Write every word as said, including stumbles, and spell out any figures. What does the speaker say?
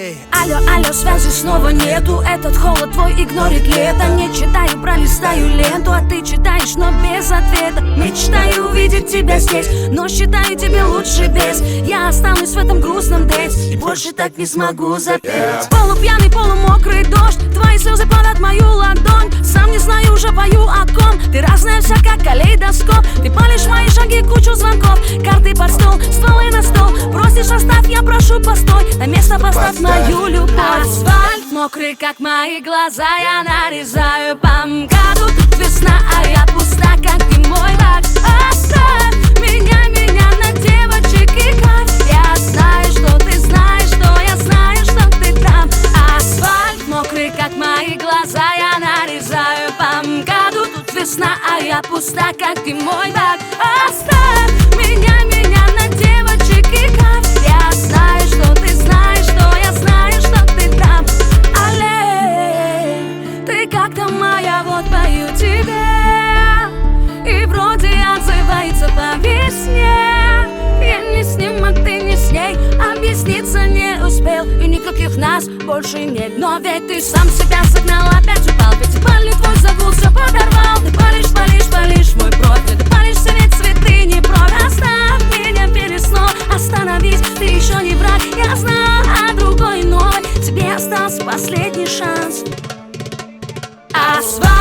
эй. Алло, алло, связи снова нету. Этот холод твой игнорит лето. Не читаю, пролистаю ленту, а ты читаешь, но без ответа. Мечтаю увидеть тебя здесь, но считаю тебе лучше без. Я останусь в этом грустном дейте и больше так не смогу запеть. yeah. Полупьяный, полумокрый дождь, твои слезы падают в мою ладонь. Сам не знаю, уже пою о ком. Ты разная вся, как калейдоскоп. Ты палишь мои шаги, кучу звонков. Карты под стол, стволы на стол. Просишь, оставь, я прошу, постой. На место поставь мою любовь. Асфальт мокрый, как мои глаза. Я нарезаю по МКАДу. Тут весна, а я пуста, как ты мой бак. Оставь меня, меня на девочек и кайф. Я знаю, что ты знаешь, что я знаю, что ты там. Асфальт мокрый, как мои глаза. Я нарезаю по МКАДу. Тут весна, а я пуста, как ты мой бак. Оставь меня, меня на девочек и кайф. Я знаю, что ты знаешь, что я знаю, что ты там. Але, ты как-то моя, вот пою тебе. И вроде отзывается по весне. Я не с ним, а ты не с ней. Объясниться не успел, и никаких нас больше нет. Но ведь ты сам себя загнал, опять упал. Пятибалльный твой загул все подорвал. Ты палишь, палишь, палишь мой профиль. Ты палишь все, ведь цветы не бровь. Оставь меня перед сном, остановись, ты еще не враг. Я знаю о другой новой, тебе остался последний шанс. Асфальт